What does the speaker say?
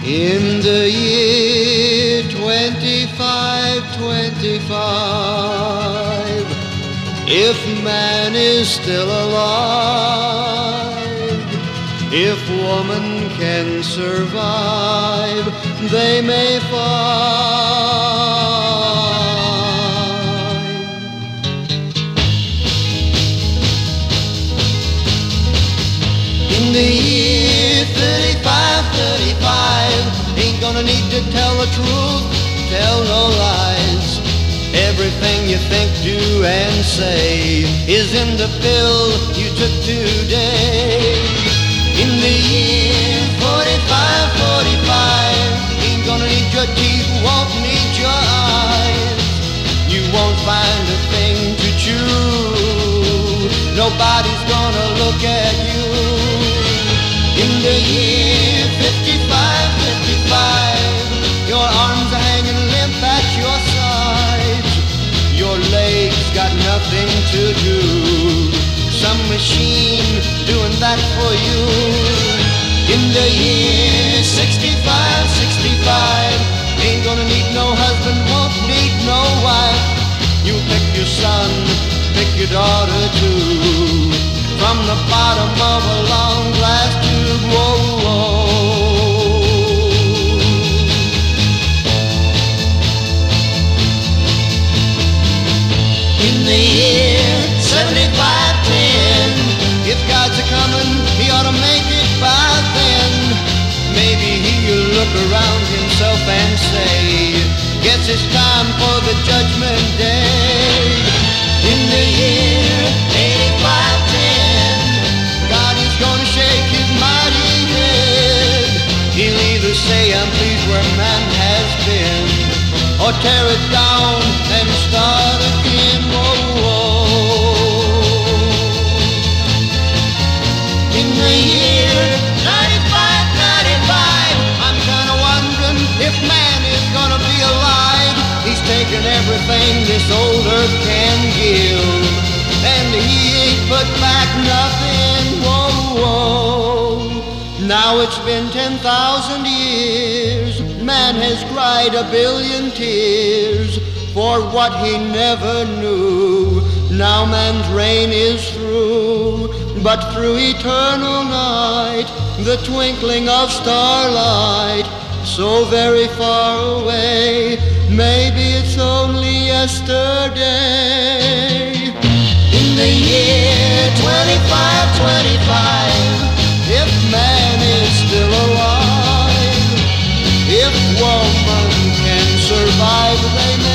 In the year 2525, if man is still alive, if woman can survive, they may find. In the year 3535, ain't gonna need to tell the truth, tell no lies. Everything you think, do, and say is in the pill you took today. In the year 4545, ain't gonna need your teeth, won't need your eyes. You won't find a thing to chew, nobody's gonna look at you. In the year 5555, your arms are hanging limp at your sides. Your legs got nothing to do, some machine doing that for you. In the year 6565, ain't gonna need no husband, won't need no wife. You pick your son, pick your daughter too, from the bottom of a long glass tube. Whoa, whoa. In the year 7510, if God's a-comin', he ought to make it by then. Maybe he'll look around himself and say, guess it's time for the judgment day. In the year 8510, God is gonna shake his mighty head. He'll either say, I'm pleased where man has been, or tear it down and start again. Whoa, whoa. In the year 9595, I'm kinda wondering if man is gonna be alive. He's taken everything this old earth can give, and he ain't put back nothing. Whoa, whoa. Now it's been 10,000 years, man has cried a billion tears for what he never knew. Now man's reign is through, but through eternal night, the twinkling of starlight, so very far away, maybe it's only yesterday. In the year 2525, if man is still alive, if woman can survive, they may